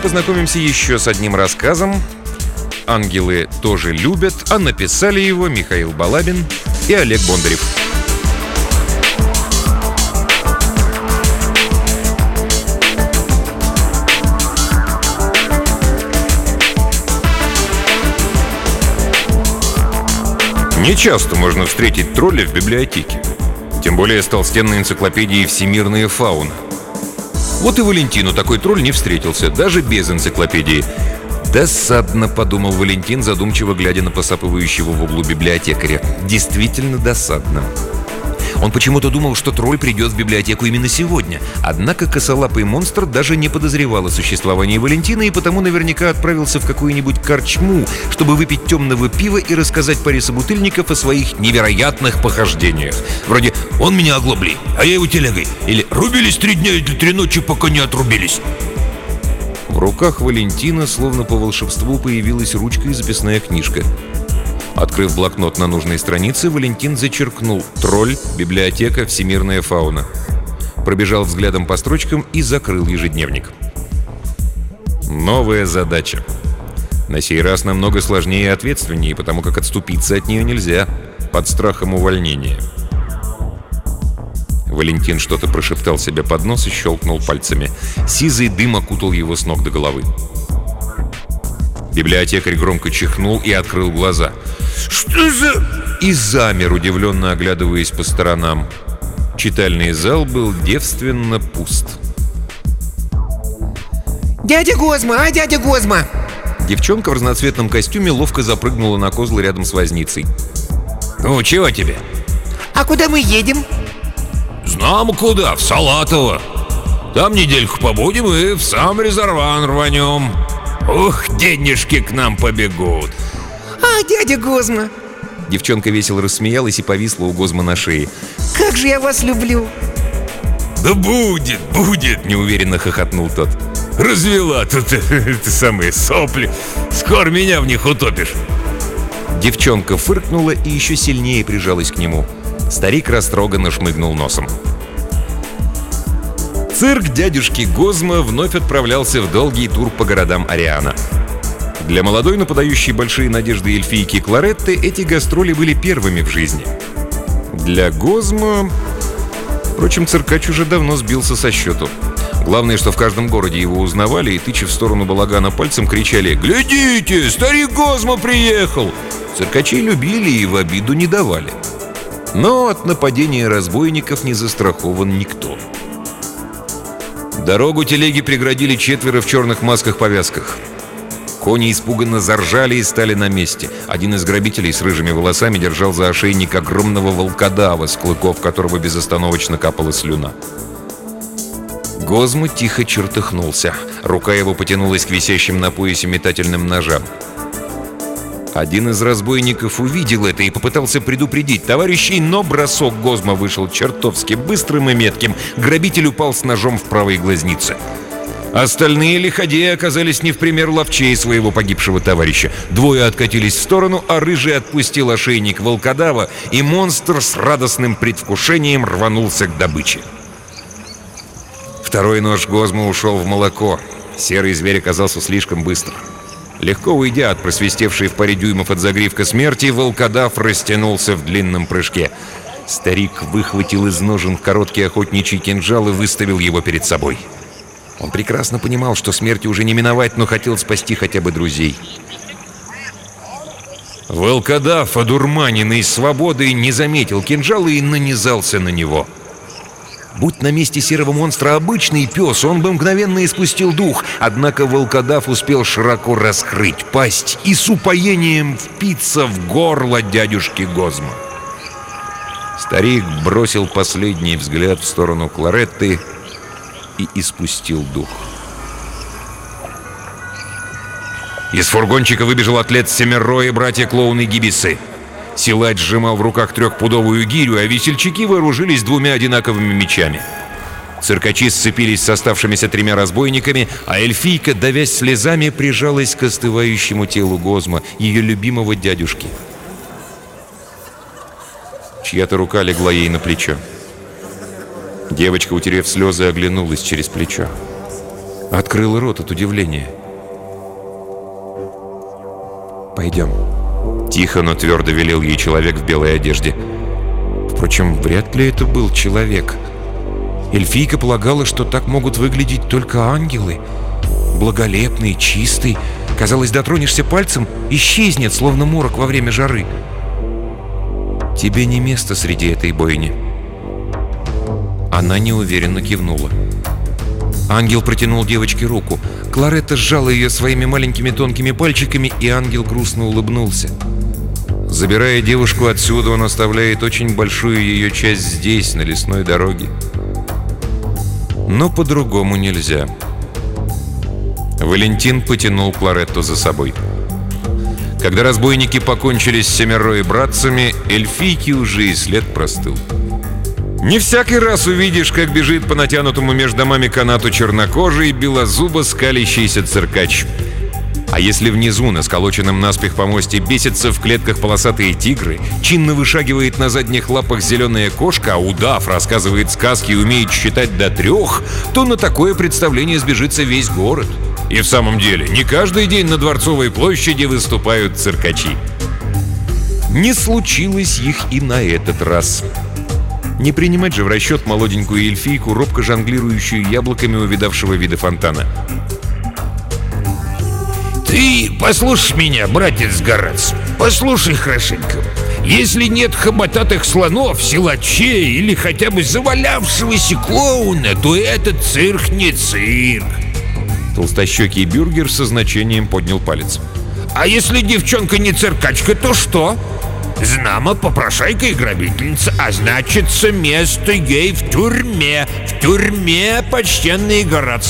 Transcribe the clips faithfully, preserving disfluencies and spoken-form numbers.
познакомимся еще с одним рассказом. «Ангелы тоже любят», а написали его Михаил Балабин и Олег Бондарев. Нечасто можно встретить тролля в библиотеке. Тем более с толстенной энциклопедией «Всемирная фауна». Вот и Валентину такой тролль не встретился, даже без энциклопедии. «Досадно», — подумал Валентин, задумчиво глядя на посапывающего в углу библиотекаря. «Действительно досадно». Он почему-то думал, что тролль придет в библиотеку именно сегодня. Однако косолапый монстр даже не подозревал о существовании Валентина и потому наверняка отправился в какую-нибудь корчму, чтобы выпить темного пива и рассказать паре собутыльников о своих невероятных похождениях. Вроде «он меня оглобли, а я его телегой» или «рубились три дня или три ночи, пока не отрубились». В руках Валентина, словно по волшебству, появилась ручка и записная книжка. Открыв блокнот на нужной странице, Валентин зачеркнул «Тролль, библиотека, всемирная фауна». Пробежал взглядом по строчкам и закрыл ежедневник. Новая задача. На сей раз намного сложнее и ответственнее, потому как отступиться от нее нельзя, под страхом увольнения. Валентин что-то прошептал себе под нос и щелкнул пальцами. Сизый дым окутал его с ног до головы. Библиотекарь громко чихнул и открыл глаза. «Что за...» И замер, удивленно оглядываясь по сторонам. Читальный зал был девственно пуст. «Дядя Гозма, а, дядя Гозма!» Девчонка в разноцветном костюме ловко запрыгнула на козлы рядом с возницей. «Ну, чего тебе?» «А куда мы едем?» «Знамо куда, в Салатово. Там недельку побудем и в сам резерван рванем. Ух, денежки к нам побегут!» «А, дядя Гозма!» Девчонка весело рассмеялась и повисла у Гозма на шее. «Как же я вас люблю!» «Да будет, будет!» — неуверенно хохотнул тот. «Развела тут ты самые сопли. Скоро меня в них утопишь!» Девчонка фыркнула и еще сильнее прижалась к нему. Старик растроганно шмыгнул носом. Цирк дядюшки Гозма вновь отправлялся в долгий тур по городам Ариана. Для молодой, но подающей большие надежды эльфийки Кларетты эти гастроли были первыми в жизни. Для Гозма... Впрочем, циркач уже давно сбился со счету. Главное, что в каждом городе его узнавали и, тыча в сторону балагана пальцем, кричали: «Глядите, старик Гозма приехал!» Циркачей любили и в обиду не давали. Но от нападения разбойников не застрахован никто. Дорогу телеги преградили четверо в черных масках-повязках. Кони испуганно заржали и стали на месте. Один из грабителей с рыжими волосами держал за ошейник огромного волкодава, с клыков которого безостановочно капала слюна. Гозма тихо чертыхнулся. Рука его потянулась к висящим на поясе метательным ножам. Один из разбойников увидел это и попытался предупредить товарищей, но бросок Гозма вышел чертовски быстрым и метким. Грабитель упал с ножом в правой глазнице. Остальные лиходеи оказались не в пример ловчей своего погибшего товарища. Двое откатились в сторону, а рыжий отпустил ошейник волкодава, и монстр с радостным предвкушением рванулся к добыче. Второй нож Гозма ушел в молоко. Серый зверь оказался слишком быстр. Легко уйдя от просвистевшей в паре дюймов от загривка смерти, волкодав растянулся в длинном прыжке. Старик выхватил из ножен короткий охотничий кинжал и выставил его перед собой. Он прекрасно понимал, что смерти уже не миновать, но хотел спасти хотя бы друзей. Волкодав, одурманенный свободой, не заметил кинжала и нанизался на него. Будь на месте серого монстра обычный пес, он бы мгновенно испустил дух. Однако волкодав успел широко раскрыть пасть и с упоением впиться в горло дядюшки Гозма. Старик бросил последний взгляд в сторону Кларетты и испустил дух. Из фургончика выбежал атлет Семеро и братья-клоуны Гибисы. Силач сжимал в руках трехпудовую гирю, а весельчаки вооружились двумя одинаковыми мечами. Циркачи сцепились с оставшимися тремя разбойниками, а эльфийка, давясь слезами, прижалась к остывающему телу Гозма, ее любимого дядюшки. Чья-то рука легла ей на плечо. Девочка, утерев слезы, оглянулась через плечо. Открыла рот от удивления. «Пойдем», — тихо, но твердо велел ей человек в белой одежде. Впрочем, вряд ли это был человек. Эльфийка полагала, что так могут выглядеть только ангелы. Благолепный, чистый. Казалось, дотронешься пальцем — исчезнет, словно морок во время жары. «Тебе не место среди этой бойни». Она неуверенно кивнула. Ангел протянул девочке руку. Кларетта сжала ее своими маленькими тонкими пальчиками, и ангел грустно улыбнулся. Забирая девушку отсюда, он оставляет очень большую ее часть здесь, на лесной дороге. Но по-другому нельзя. Валентин потянул Кларетту за собой. Когда разбойники покончили с семерой братцами, эльфийки уже и след простыл. Не всякий раз увидишь, как бежит по натянутому между домами канату чернокожий, белозубо скалящийся циркач. А если внизу, на сколоченном наспех помосте, бесятся в клетках полосатые тигры, чинно вышагивает на задних лапах зеленая кошка, а удав рассказывает сказки и умеет считать до трех, то на такое представление сбежится весь город. И в самом деле, не каждый день на Дворцовой площади выступают циркачи. Не случилось их и на этот раз. Не принимать же в расчет молоденькую эльфийку, робко жонглирующую яблоками увидавшего вида фонтана. Ты послушай меня, братец Горац, послушай хорошенько. Если нет хоботатых слонов, силачей или хотя бы завалявшегося клоуна, то этот цирк не цирк. Толстощекий бюргер со значением поднял палец. А если девчонка не циркачка, то что? Знамо, попрошайка и грабительница, а значится, место ей в тюрьме. В тюрьме, почтенный Горац.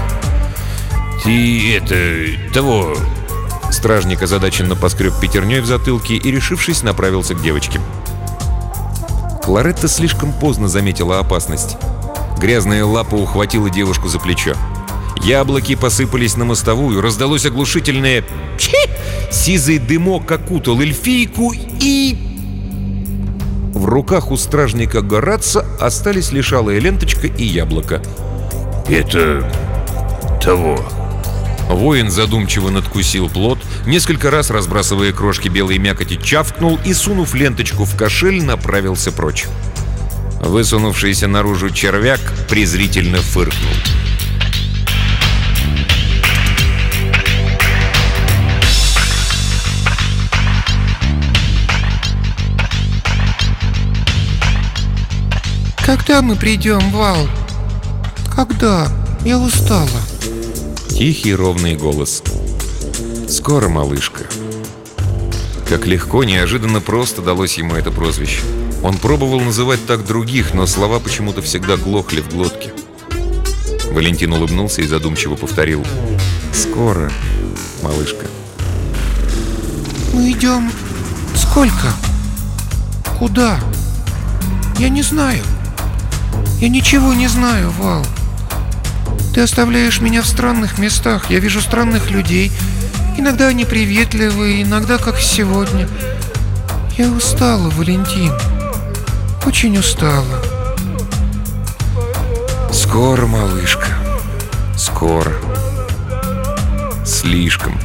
Ты это... того... Стражник озадаченно поскреб пятерней в затылке и, решившись, направился к девочке. Кларетта слишком поздно заметила опасность. Грязная лапа ухватила девушку за плечо. Яблоки посыпались на мостовую, раздалось оглушительное «Пши!». Сизый дымок окутал эльфийку, и... В руках у стражника Гораца остались лишь алая ленточка и яблоко. «Это... того...» Воин задумчиво надкусил плод, несколько раз разбрасывая крошки белой мякоти, чавкнул и, сунув ленточку в кошель, направился прочь. Высунувшийся наружу червяк презрительно фыркнул. Когда мы придем, Вал? Когда? Я устала. Тихий ровный голос. «Скоро, малышка». Как легко, неожиданно просто далось ему это прозвище. Он пробовал называть так других, но слова почему-то всегда глохли в глотке. Валентин улыбнулся и задумчиво повторил: «Скоро, малышка». Мы идем... Сколько? Куда? Я не знаю. Я ничего не знаю, Вал. Ты оставляешь меня в странных местах. Я вижу странных людей. Иногда они приветливые, иногда как сегодня. Я устала, Валентин. Очень устала. Скоро, малышка. Скоро. Слишком.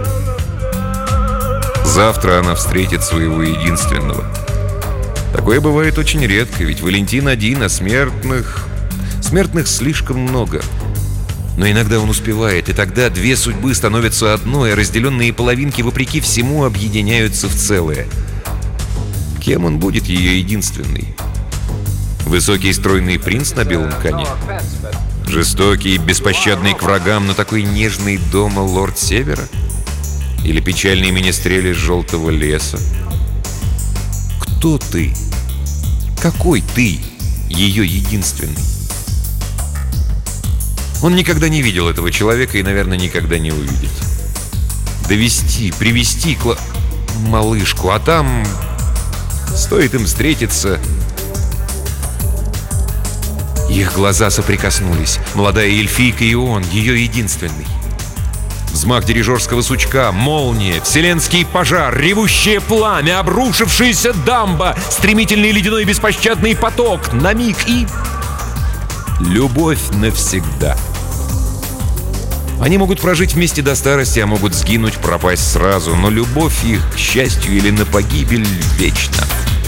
Завтра она встретит своего единственного. Такое бывает очень редко, ведь Валентин один, а смертных... Смертных слишком много. Но иногда он успевает, и тогда две судьбы становятся одной, а разделенные половинки, вопреки всему, объединяются в целое. Кем он будет ее единственный? Высокий стройный принц на белом коне? Жестокий и беспощадный к врагам, но такой нежный дома лорд Севера? Или печальный министрель из желтого леса? Кто ты? Какой ты, ее единственный? Он никогда не видел этого человека и, наверное, никогда не увидит. Довести, привести кла... малышку, а там... Стоит им встретиться... Их глаза соприкоснулись. Молодая эльфийка и он, ее единственный. Взмах дирижерского сучка, молния, вселенский пожар, ревущее пламя, обрушившаяся дамба, стремительный ледяной беспощадный поток, на миг и... Любовь навсегда. Они могут прожить вместе до старости, а могут сгинуть, пропасть сразу, но любовь их, к счастью или на погибель, вечна.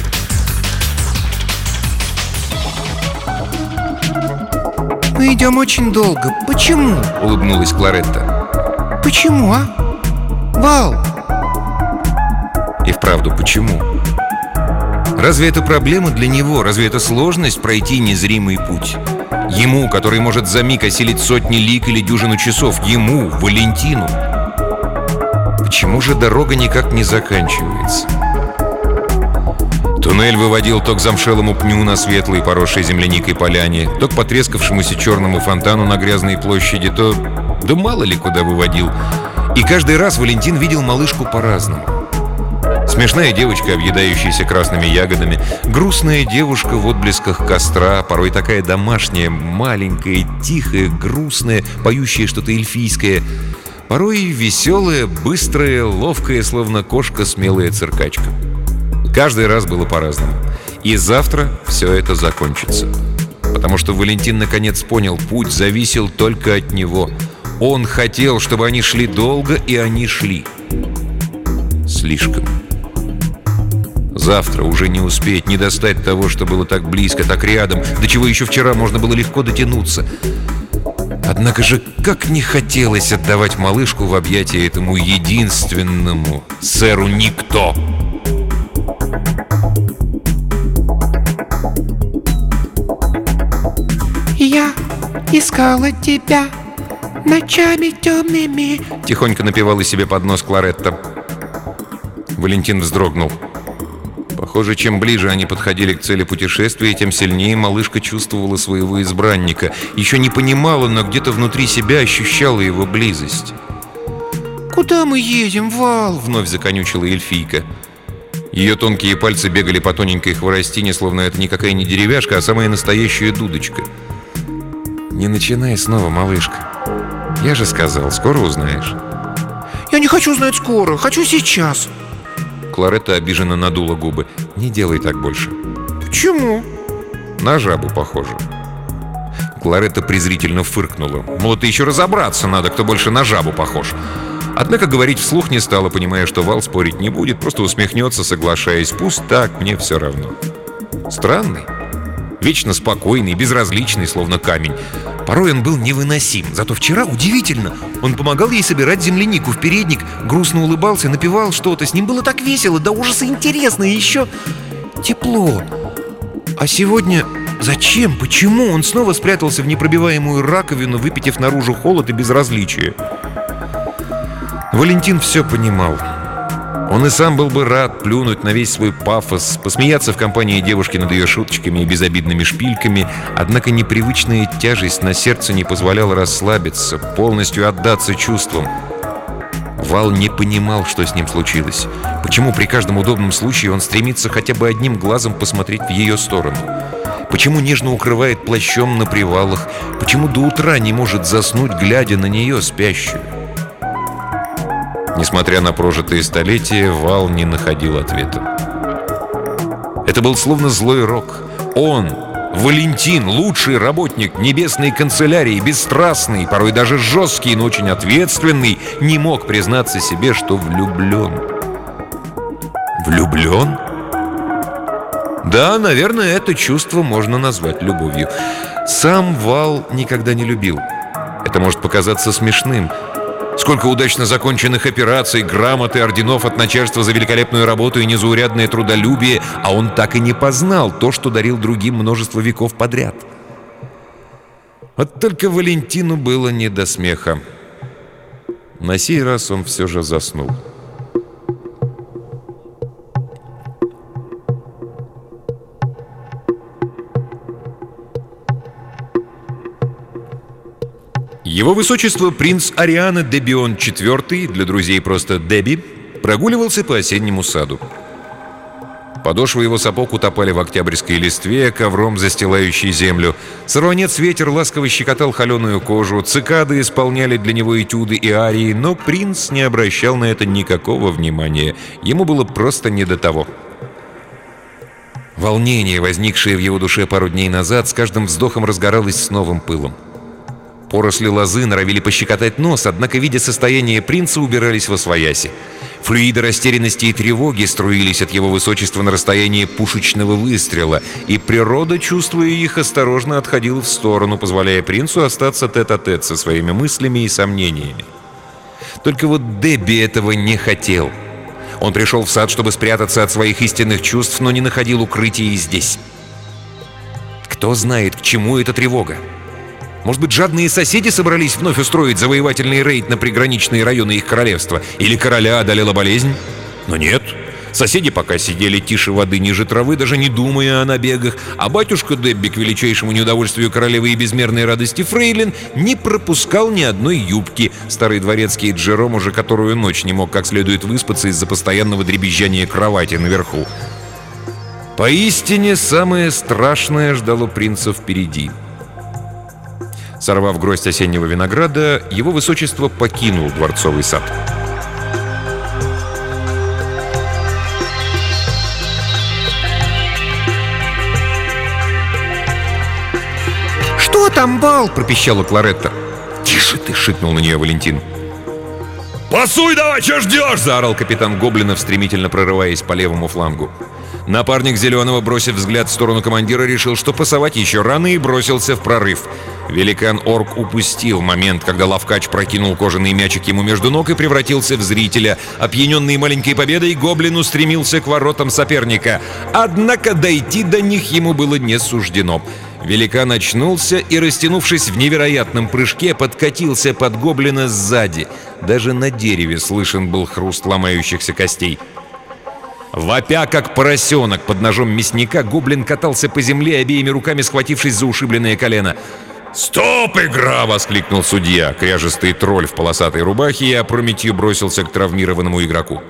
Мы идем очень долго. Почему? Улыбнулась Кларетта. Почему, а? Вал! И вправду, почему? Разве это проблема для него? Разве это сложность пройти незримый путь? Ему, который может за миг осилить сотни лиг или дюжину часов. Ему, Валентину. Почему же дорога никак не заканчивается? Туннель выводил то к замшелому пню на светлой, поросшей земляникой поляне, то к потрескавшемуся черному фонтану на грязной площади, то... да мало ли куда выводил. И каждый раз Валентин видел малышку по-разному. Смешная девочка, объедающаяся красными ягодами, грустная девушка в отблесках костра, порой такая домашняя, маленькая, тихая, грустная, поющая что-то эльфийское, порой веселая, быстрая, ловкая, словно кошка, смелая циркачка. Каждый раз было по-разному. И завтра все это закончится. Потому что Валентин наконец понял, путь зависел только от него. Он хотел, чтобы они шли долго, и они шли. Слишком. Завтра уже не успеть, не достать того, что было так близко, так рядом, до чего еще вчера можно было легко дотянуться. Однако же, как не хотелось отдавать малышку в объятия этому единственному сэру Никто. Я искала тебя ночами темными. Тихонько напевала себе под нос Кларетта. Валентин вздрогнул. Похоже, чем ближе они подходили к цели путешествия, тем сильнее малышка чувствовала своего избранника. Еще не понимала, но где-то внутри себя ощущала его близость. «Куда мы едем, Вал?» — вновь законючила эльфийка. Ее тонкие пальцы бегали по тоненькой хворостине, словно это никакая не деревяшка, а самая настоящая дудочка. «Не начинай снова, малышка. Я же сказал, скоро узнаешь». «Я не хочу знать скоро, хочу сейчас». Кларетта обиженно надула губы. «Не делай так больше». «Почему?» «На жабу похоже». Кларетта презрительно фыркнула. Мол, это еще разобраться надо, кто больше на жабу похож. Однако говорить вслух не стала, понимая, что Вал спорить не будет, просто усмехнется, соглашаясь. Пусть так, мне все равно. Странный. Вечно спокойный, безразличный, словно камень. Порой он был невыносим. Зато вчера, удивительно, он помогал ей собирать землянику в передник, грустно улыбался, напевал что-то. С ним было так весело, до ужаса интересно, и еще тепло. А сегодня зачем, почему он снова спрятался в непробиваемую раковину, выпитив наружу холод и безразличие? Валентин все понимал. Он и сам был бы рад плюнуть на весь свой пафос, посмеяться в компании девушки над ее шуточками и безобидными шпильками, однако непривычная тяжесть на сердце не позволяла расслабиться, полностью отдаться чувствам. Вал не понимал, что с ним случилось. Почему при каждом удобном случае он стремится хотя бы одним глазом посмотреть в ее сторону? Почему нежно укрывает плащом на привалах? Почему до утра не может заснуть, глядя на нее, спящую? Несмотря на прожитые столетия, Вал не находил ответа. Это был словно злой рок. Он, Валентин, лучший работник небесной канцелярии, бесстрастный, порой даже жесткий, но очень ответственный, не мог признаться себе, что влюблен. Влюблен? Да, наверное, это чувство можно назвать любовью. Сам Вал никогда не любил. Это может показаться смешным. Сколько удачно законченных операций, грамот и орденов от начальства за великолепную работу и незаурядное трудолюбие, а он так и не познал то, что дарил другим множество веков подряд. Вот только Валентину было не до смеха. На сей раз он все же заснул. Его высочество принц Ариана Дебион четвёртый, для друзей просто Деби, прогуливался по осеннему саду. Подошвы его сапог утопали в октябрьской листве, ковром застилающей землю. Сорванец ветер ласково щекотал холеную кожу, цикады исполняли для него этюды и арии, но принц не обращал на это никакого внимания. Ему было просто не до того. Волнение, возникшее в его душе пару дней назад, с каждым вздохом разгоралось с новым пылом. Поросли лозы норовили пощекотать нос, однако, видя состояние принца, убирались восвояси. Флюиды растерянности и тревоги струились от его высочества на расстоянии пушечного выстрела, и природа, чувствуя их, осторожно отходила в сторону, позволяя принцу остаться тет-а-тет со своими мыслями и сомнениями. Только вот Дебби этого не хотел. Он пришел в сад, чтобы спрятаться от своих истинных чувств, но не находил укрытия и здесь. Кто знает, к чему эта тревога? Может быть, жадные соседи собрались вновь устроить завоевательный рейд на приграничные районы их королевства? Или короля одолела болезнь? Но нет. Соседи пока сидели тише воды ниже травы, даже не думая о набегах, а батюшка Дебби, к величайшему неудовольствию королевы и безмерной радости фрейлин, не пропускал ни одной юбки. Старый дворецкий Джером уже которую ночь не мог как следует выспаться из-за постоянного дребезжания кровати наверху. Поистине, самое страшное ждало принца впереди. Сорвав гроздь осеннего винограда, его высочество покинул дворцовый сад. «Что там, Бал?» — пропищала Кларетта. «Тише ты!» — шикнул на нее Валентин. «Пасуй давай, чё ждёшь?» — заорал капитан Гоблинов, стремительно прорываясь по левому флангу. Напарник Зеленого, бросив взгляд в сторону командира, решил, что пасовать еще рано, и бросился в прорыв. Великан-орк упустил момент, когда Лавкач прокинул кожаный мячик ему между ног и превратился в зрителя. Опьяненный маленькой победой, Гоблин устремился к воротам соперника. Однако дойти до них ему было не суждено. Великан очнулся и, растянувшись в невероятном прыжке, подкатился под Гоблина сзади. Даже на дереве слышен был хруст ломающихся костей. Вопя, как поросенок под ножом мясника, Гоблин катался по земле, обеими руками схватившись за ушибленное колено. «Стоп, игра!» — воскликнул судья, кряжестый тролль в полосатой рубахе, и опрометью бросился к травмированному игроку.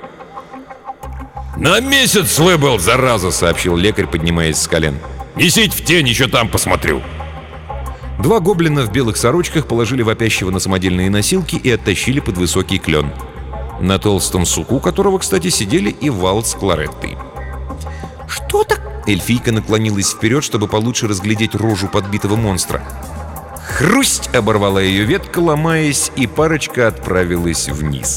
«На месяц выбыл, зараза!» — сообщил лекарь, поднимаясь с колен. «Несите в тень, еще там посмотрю!» Два гоблина в белых сорочках положили вопящего на самодельные носилки и оттащили под высокий клен, на толстом суку которого, кстати, сидели и Вал с Клареттой. «Что так?» Эльфийка наклонилась вперед, чтобы получше разглядеть рожу подбитого монстра. Хрусть! Оборвала ее ветка, ломаясь, и парочка отправилась вниз.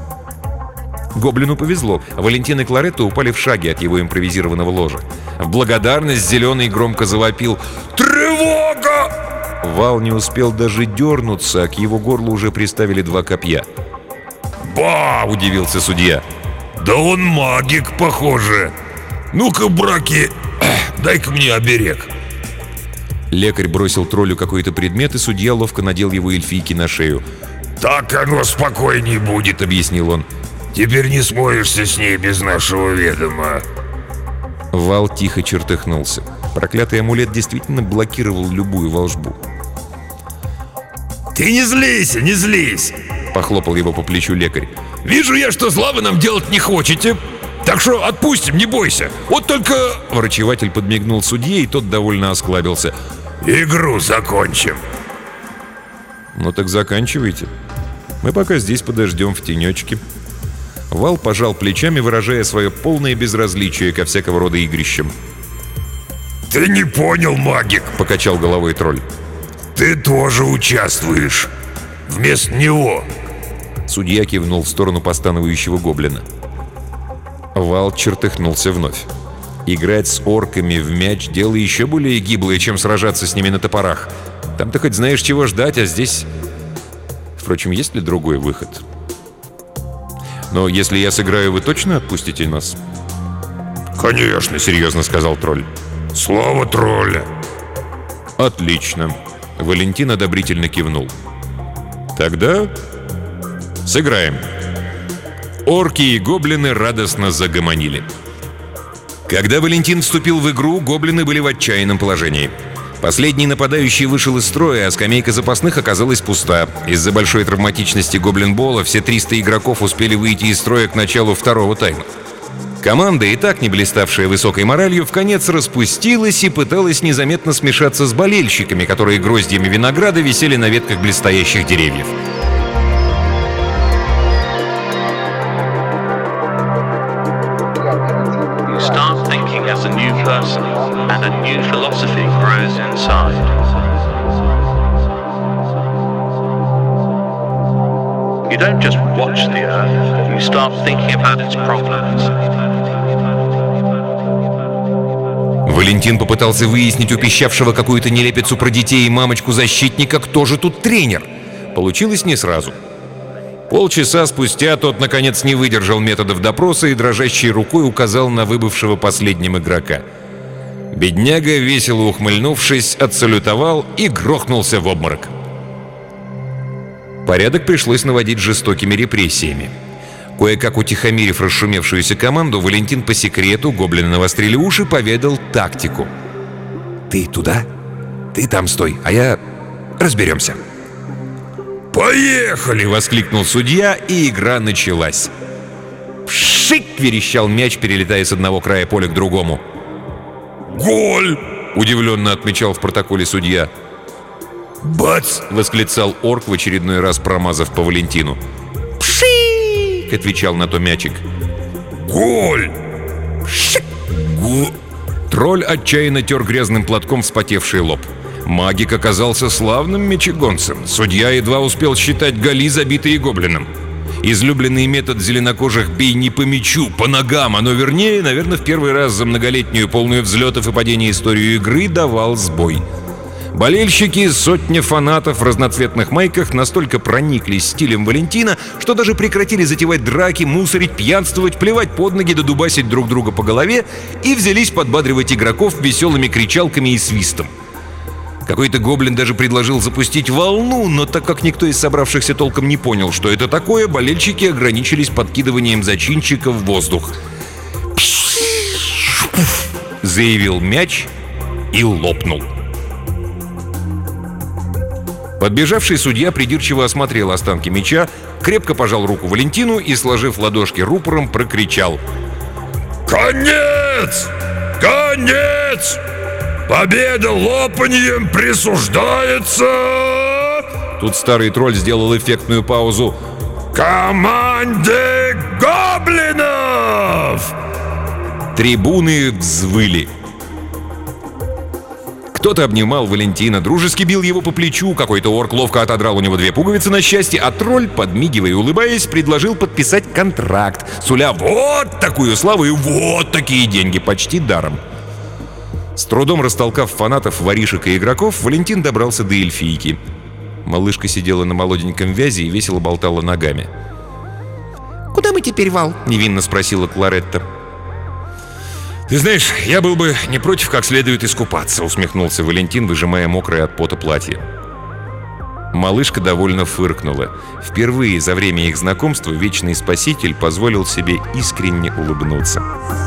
Гоблину повезло. Валентин и Кларетта упали в шаге от его импровизированного ложа. В благодарность Зеленый громко завопил: «Тревога!» Вал не успел даже дернуться, а к его горлу уже приставили два копья. «Ба!» — удивился судья. «Да он магик, похоже! Ну-ка, браки, дай-ка мне оберег!» Лекарь бросил троллю какой-то предмет, и судья ловко надел его эльфийке на шею. «Так оно спокойней будет», — объяснил он. «Теперь не смоешься с ней без нашего ведома». Вал тихо чертыхнулся. Проклятый амулет действительно блокировал любую волшбу. «Ты не злись, не злись!» — похлопал его по плечу лекарь. «Вижу я, что зла вы нам делать не хотите. Так что отпустим, не бойся. Вот только...» Врачеватель подмигнул судье, и тот довольно осклабился. «Игру закончим». «Ну так заканчивайте. Мы пока здесь подождем в тенечке». Вал пожал плечами, выражая свое полное безразличие ко всякого рода игрищам. «Ты не понял, магик!» — покачал головой тролль. «Ты тоже участвуешь. Вместо него». Судья кивнул в сторону постановающего гоблина. Вал чертыхнулся вновь. Играть с орками в мяч — дело еще более гиблое, чем сражаться с ними на топорах. Там ты хоть знаешь, чего ждать, а здесь... Впрочем, есть ли другой выход? Но если я сыграю, вы точно отпустите нас? «Конечно», — серьезно сказал тролль. «Слово тролля». «Отлично». Валентин одобрительно кивнул. «Тогда сыграем». Орки и гоблины радостно загомонили. Когда Валентин вступил в игру, гоблины были в отчаянном положении. Последний нападающий вышел из строя, а скамейка запасных оказалась пуста. Из-за большой травматичности гоблин-бола все триста игроков успели выйти из строя к началу второго тайма. Команда, и так не блиставшая высокой моралью, вконец распустилась и пыталась незаметно смешаться с болельщиками, которые гроздьями винограда висели на ветках близстоящих деревьев. And a new philosophy grows inside. You don't just watch the Earth, you start thinking about its problems. Валентин попытался выяснить у пищавшего какую-то нелепицу про детей и мамочку-защитника, кто же тут тренер. Получилось не сразу. Полчаса спустя тот, наконец, не выдержал методов допроса и дрожащей рукой указал на выбывшего последним игрока. Бедняга, весело ухмыльнувшись, отсалютовал и грохнулся в обморок. Порядок пришлось наводить жестокими репрессиями. Кое-как утихомирив расшумевшуюся команду, Валентин по секрету, гоблины навострили уши, поведал тактику. «Ты туда, ты там стой, а я... разберемся». «Поехали!» — воскликнул судья, и игра началась. «Пшик!» — верещал мяч, перелетая с одного края поля к другому. «Голь!» — удивленно отмечал в протоколе судья. «Бац!» — восклицал орк, в очередной раз промазав по Валентину. «Пшик!» — отвечал на то мячик. «Голь!» «Пшик!» «Го...» Тролль отчаянно тер грязным платком вспотевший лоб. Магик оказался славным мечегонцем. Судья едва успел считать голи, забитые гоблином. Излюбленный метод зеленокожих «бей не по мячу, по ногам», оно вернее, наверное, в первый раз за многолетнюю полную взлетов и падений историю игры давал сбой. Болельщики, сотня фанатов в разноцветных майках настолько прониклись стилем Валентина, что даже прекратили затевать драки, мусорить, пьянствовать, плевать под ноги да дубасить друг друга по голове и взялись подбадривать игроков веселыми кричалками и свистом. Какой-то гоблин даже предложил запустить волну, но так как никто из собравшихся толком не понял, что это такое, болельщики ограничились подкидыванием зачинчика в воздух. Заявил мяч и лопнул. Подбежавший судья придирчиво осмотрел останки мяча, крепко пожал руку Валентину и, сложив ладошки рупором, прокричал: «Конец! Конец! Победа лопаньем присуждается!» Тут старый тролль сделал эффектную паузу. «Команде гоблинов!» Трибуны взвыли. Кто-то обнимал Валентина, дружески бил его по плечу, какой-то орк ловко отодрал у него две пуговицы на счастье, а тролль, подмигивая и улыбаясь, предложил подписать контракт, суля вот такую славу и вот такие деньги, почти даром. С трудом растолкав фанатов, воришек и игроков, Валентин добрался до эльфийки. Малышка сидела на молоденьком вязе и весело болтала ногами. «Куда мы теперь, Вал?» — невинно спросила Кларетта. «Ты знаешь, я был бы не против как следует искупаться», — усмехнулся Валентин, выжимая мокрое от пота платье. Малышка довольно фыркнула. Впервые за время их знакомства Вечный Спаситель позволил себе искренне улыбнуться.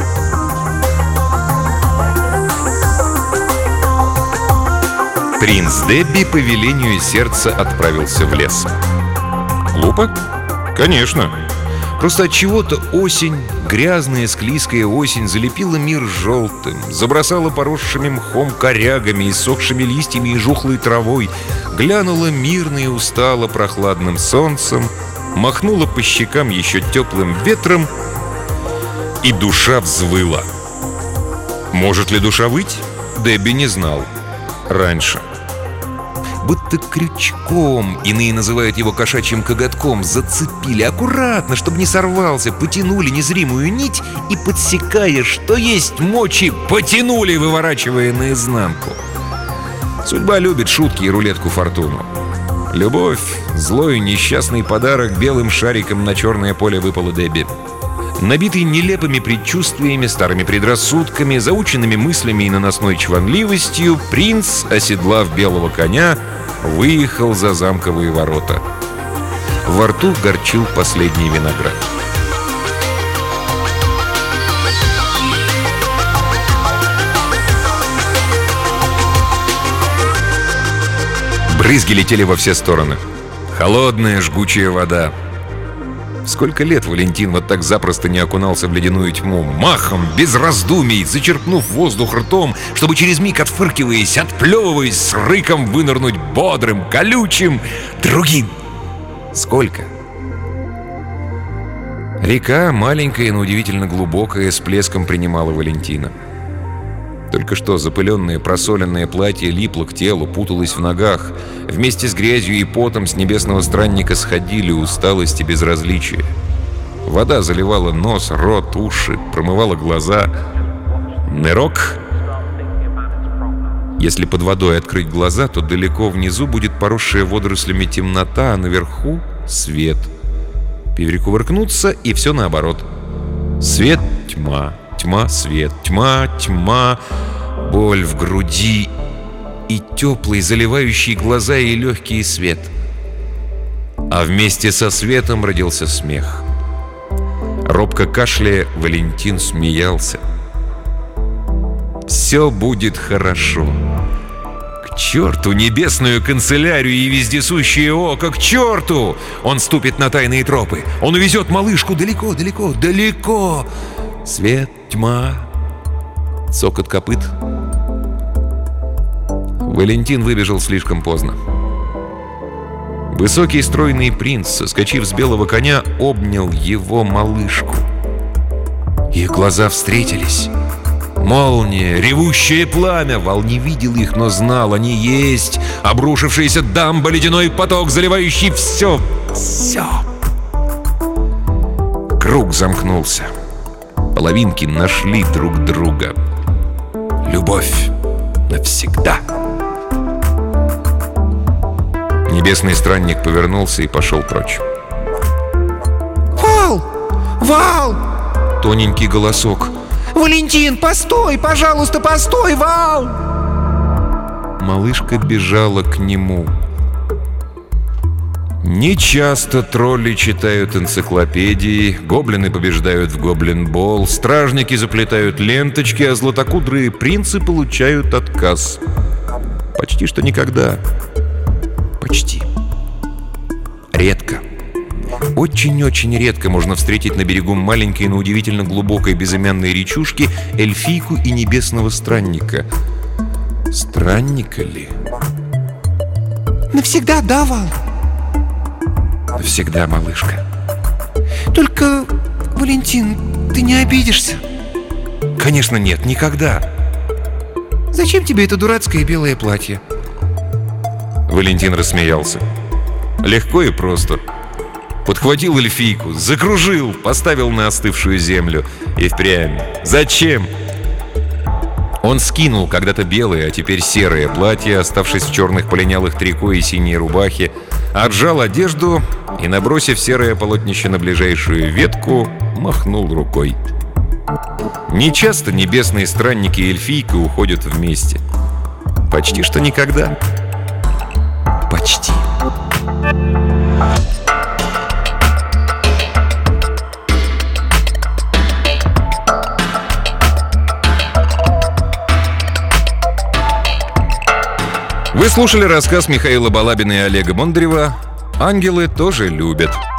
Принц Дебби по велению сердца отправился в лес. Глупо? Конечно. Просто от чего-то осень, грязная, склизкая осень, залепила мир желтым, забросала поросшими мхом корягами, иссохшими листьями и жухлой травой, глянула мирно и устала прохладным солнцем, махнула по щекам еще теплым ветром, и душа взвыла. Может ли душа выть? Дебби не знал. Раньше. Будто крючком, иные называют его кошачьим коготком, зацепили аккуратно, чтобы не сорвался, потянули незримую нить и, подсекая, что есть мочи, потянули, выворачивая наизнанку. Судьба любит шутки и рулетку фортуну. Любовь, злой несчастный подарок белым шариком на черное поле выпала Дебби. Набитый нелепыми предчувствиями, старыми предрассудками, заученными мыслями и наносной чванливостью, принц, оседлав белого коня, выехал за замковые ворота. Во рту горчил последний виноград. Брызги летели во все стороны. Холодная, жгучая вода. Сколько лет Валентин вот так запросто не окунался в ледяную тьму, махом, без раздумий, зачерпнув воздух ртом, чтобы через миг, отфыркиваясь, отплевываясь, с рыком вынырнуть бодрым, колючим, другим. Сколько? Река, маленькая, но удивительно глубокая, с плеском принимала Валентина. Только что запыленное просоленное платье липло к телу, путалось в ногах. Вместе с грязью и потом с небесного странника сходили усталость и безразличие. Вода заливала нос, рот, уши, промывала глаза. Нырок. Если под водой открыть глаза, то далеко внизу будет поросшая водорослями темнота, а наверху — свет. Перекувыркнуться, и все наоборот. Свет — тьма, тьма — свет, тьма — тьма, боль в груди и теплый, заливающий глаза и легкий свет. А вместе со светом родился смех. Робко кашляя, Валентин смеялся. «Все будет хорошо. К черту небесную канцелярию и вездесущее око! К черту! Он ступит на тайные тропы. Он увезет малышку далеко, далеко, далеко. Свет, тьма, цокот копыт». Валентин выбежал слишком поздно. Высокий стройный принц, соскочив с белого коня, обнял его малышку. Их глаза встретились. Молния, ревущее пламя. Вал не видел их, но знал, они есть. Обрушившаяся дамба, ледяной поток, заливающий все, все. Круг замкнулся. Половинки нашли друг друга. Любовь навсегда. Небесный странник повернулся и пошел прочь. «Вал! Вал!» Тоненький голосок. «Валентин, постой! Пожалуйста, постой, Вал!» Малышка бежала к нему. Нечасто тролли читают энциклопедии, гоблины побеждают в гоблин-бол, стражники заплетают ленточки, а златокудрые принцы получают отказ. Почти что никогда. Почти. Редко. Очень-очень редко можно встретить на берегу маленькой, но удивительно глубокой безымянной речушки эльфийку и небесного странника. Странника ли? «Навсегда, да, Вал? Навсегда, малышка. Только, Валентин, ты не обидишься?» Конечно нет, никогда. «Зачем тебе это дурацкое белое платье?» Валентин рассмеялся. Легко и просто. Подхватил эльфийку, закружил, поставил на остывшую землю. И впрямь. Зачем? Он скинул когда-то белое, а теперь серое платье, оставшись в черных полинялых трико и синей рубахе, отжал одежду и, набросив серое полотнище на ближайшую ветку, махнул рукой. Нечасто небесные странники и эльфийка уходят вместе. Почти что никогда. Почти. Вы слушали рассказ Михаила Балабина и Олега Бондарева «Ангелы тоже любят».